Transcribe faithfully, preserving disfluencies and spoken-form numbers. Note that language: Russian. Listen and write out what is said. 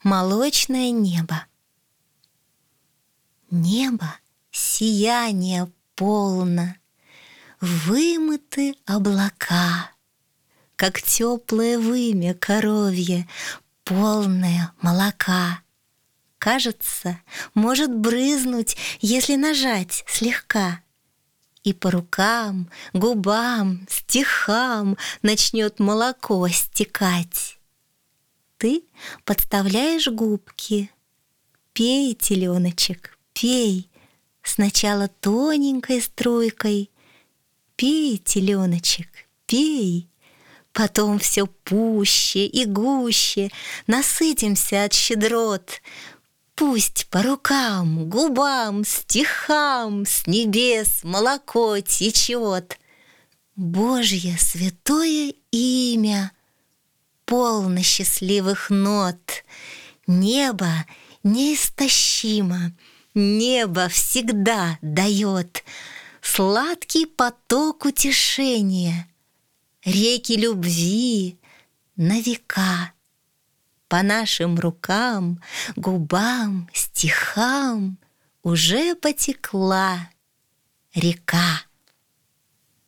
Молочное небо. Небо сияние полно, вымыты облака, как теплое вымя коровье, полное молока. Кажется, может брызнуть, если нажать слегка. И по рукам, губам, стихам начнет молоко стекать. Ты подставляешь губки. Пей, теленочек, пей, сначала тоненькой струйкой. Пей, теленочек, пей, потом все пуще и гуще. Насытимся от щедрот. Пусть по рукам, губам, стихам с небес молоко течет. Божье святое имя полно счастливых нот. Небо неистощимо, небо всегда дает сладкий поток утешения, реки любви на века. По нашим рукам, губам, стихам уже потекла река.